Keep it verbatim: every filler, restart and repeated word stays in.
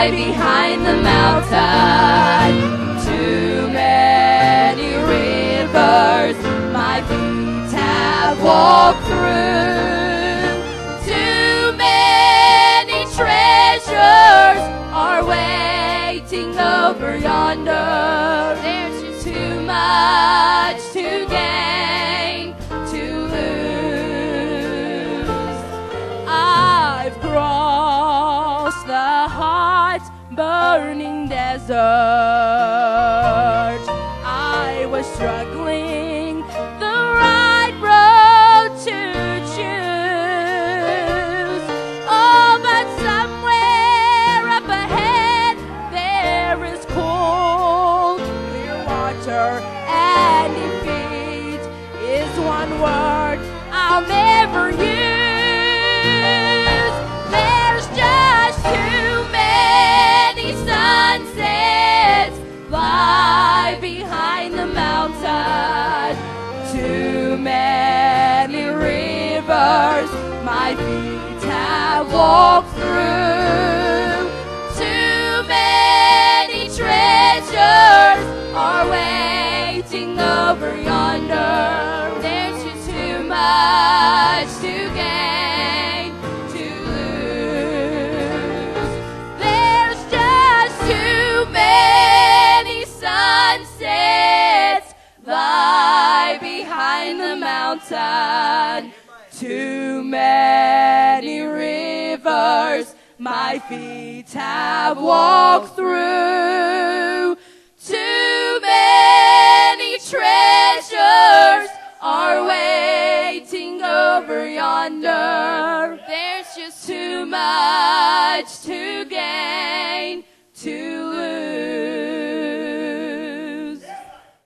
lie behind the mountain. Too many rivers my feet have walked through. Too many treasures are waiting over yonder. There's just too much to gain, to lose. I've crossed the hot, burning desert. I was struggling the right road to choose. Oh, but somewhere up ahead there is cold, clear water, and defeat is one word I'll never use. There's just too many sunsets lie behind the mountain. Too many rivers my feet have walked through. Too many treasures are waiting over yonder. There's just too much to gain, to lose. There's just too many sunsets lie behind the mountain. Too many rivers my feet have walked through. Too many treasures are waiting over yonder. There's just too much to gain,